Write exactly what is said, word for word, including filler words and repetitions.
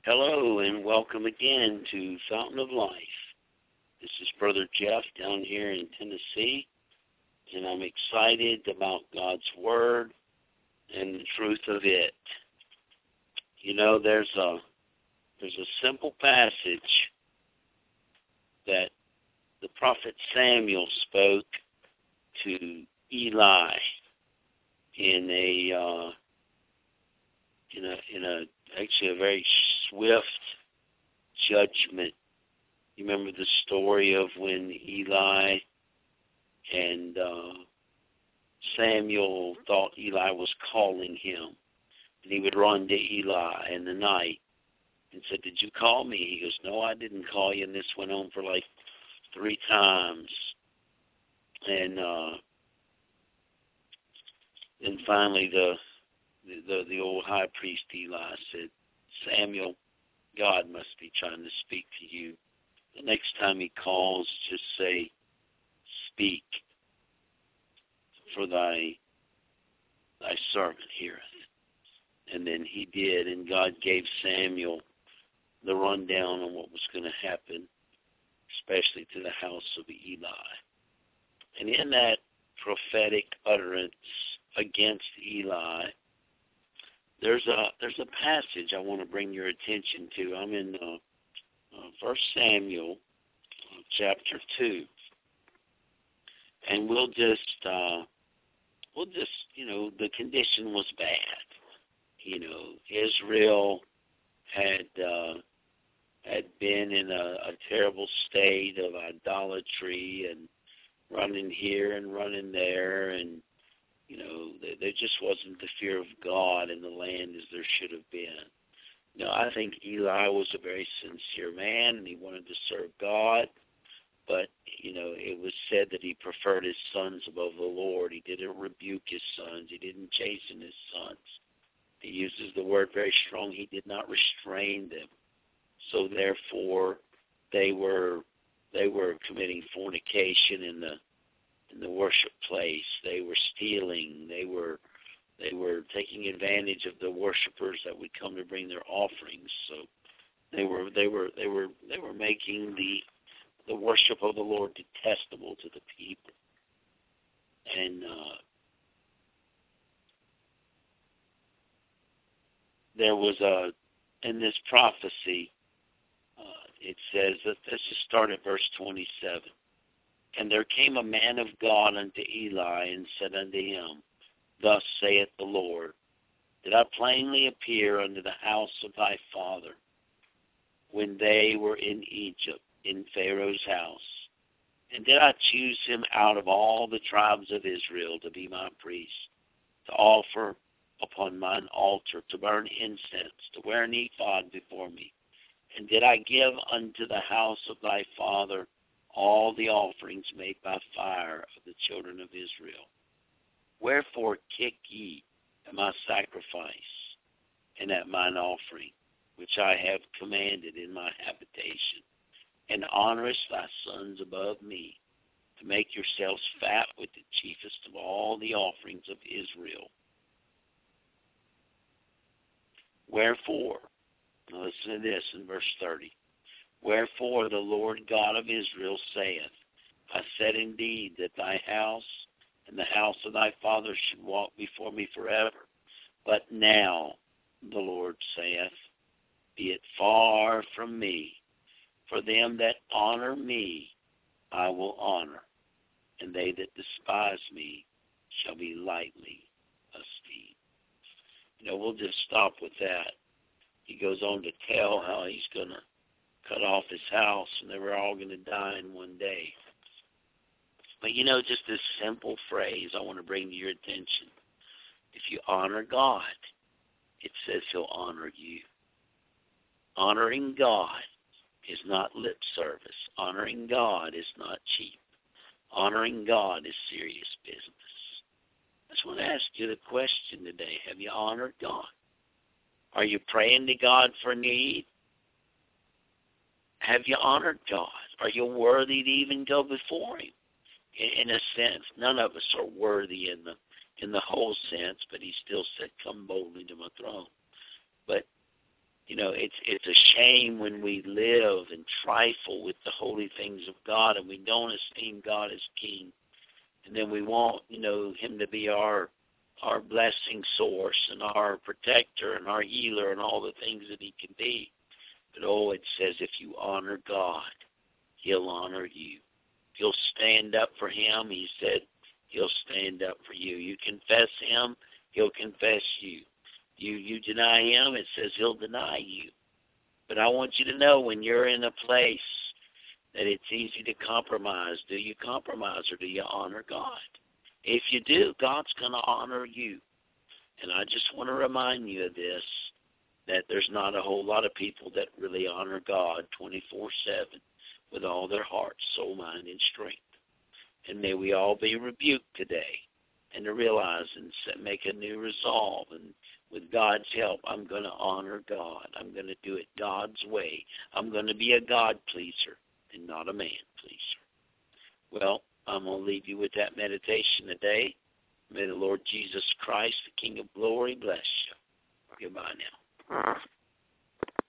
Hello and welcome again to Fountain of Life. This is Brother Jeff down here in Tennessee, and I'm excited about God's Word and the truth of it. You know, there's a there's a simple passage that the prophet Samuel spoke to Eli in a uh, in a in a actually a very swift judgment. You remember the story of when Eli and uh, Samuel thought Eli was calling him, and he would run to Eli in the night and said, "Did you call me?" He goes, "No, I didn't call you." And this went on for like three times, and uh, then finally the The, the the old high priest Eli said, "Samuel, God must be trying to speak to you. The next time he calls, just say, 'Speak, for thy thy servant heareth.'" And then he did, and God gave Samuel the rundown on what was going to happen, especially to the house of Eli. And in that prophetic utterance against Eli, There's a there's a passage I want to bring your attention to. I'm in uh, uh, First Samuel, uh, chapter two, and we'll just uh, we'll just you know the condition was bad. You know, Israel had uh, had been in a, a terrible state of idolatry and running here and running there, and You know, there just wasn't the fear of God in the land as there should have been. You know, I think Eli was a very sincere man, and he wanted to serve God. But, you know, it was said that he preferred his sons above the Lord. He didn't rebuke his sons. He didn't chasten his sons. He uses the word very strong. He did not restrain them. So, therefore, they were they were committing fornication in the in the worship place. They were stealing. They were they were taking advantage of the worshipers that would come to bring their offerings. So they were they were they were they were making the the worship of the Lord detestable to the people. And uh, there was a in this prophecy. Uh, it says that let's just start at verse twenty-seven. And there came a man of God unto Eli, and said unto him, Thus saith the Lord, Did I plainly appear unto the house of thy father, when they were in Egypt, in Pharaoh's house? And did I choose him out of all the tribes of Israel to be my priest, to offer upon mine altar, to burn incense, to wear an ephod before me? And did I give unto the house of thy father all the offerings made by fire of the children of Israel? Wherefore kick ye at my sacrifice and at mine offering, which I have commanded in my habitation, and honorest thy sons above me, to make yourselves fat with the chiefest of all the offerings of Israel. Wherefore, now listen to this in verse thirty, Wherefore the Lord God of Israel saith, I said indeed that thy house and the house of thy father should walk before me forever. But now, the Lord saith, Be it far from me, for them that honor me I will honor, and they that despise me shall be lightly esteemed. You know, we'll just stop with that. He goes on to tell how he's going to cut off his house, and they were all going to die in one day. But, you know, just this simple phrase I want to bring to your attention. If you honor God, it says he'll honor you. Honoring God is not lip service. Honoring God is not cheap. Honoring God is serious business. I just want to ask you the question today. Have you honored God? Are you praying to God for need? Have you honored God? Are you worthy to even go before him? In, in a sense, none of us are worthy in the in the whole sense, but he still said, come boldly to my throne. But You know, it's it's a shame when we live and trifle with the holy things of God and we don't esteem God as King. And then we want, you know, him to be our our blessing source and our protector and our healer and all the things that he can be. But, oh, it says if you honor God, he'll honor you. If you'll stand up for him, he said, he'll stand up for you. You confess him, he'll confess you. You you deny him, it says he'll deny you. But I want you to know when you're in a place that it's easy to compromise, do you compromise or do you honor God? If you do, God's going to honor you. And I just want to remind you of this, that there's not a whole lot of people that really honor God twenty-four seven with all their heart, soul, mind, and strength. And may we all be rebuked today and to realize and make a new resolve. And with God's help, I'm going to honor God. I'm going to do it God's way. I'm going to be a God pleaser and not a man pleaser. Well, I'm going to leave you with that meditation today. May the Lord Jesus Christ, the King of glory, bless you. Goodbye now.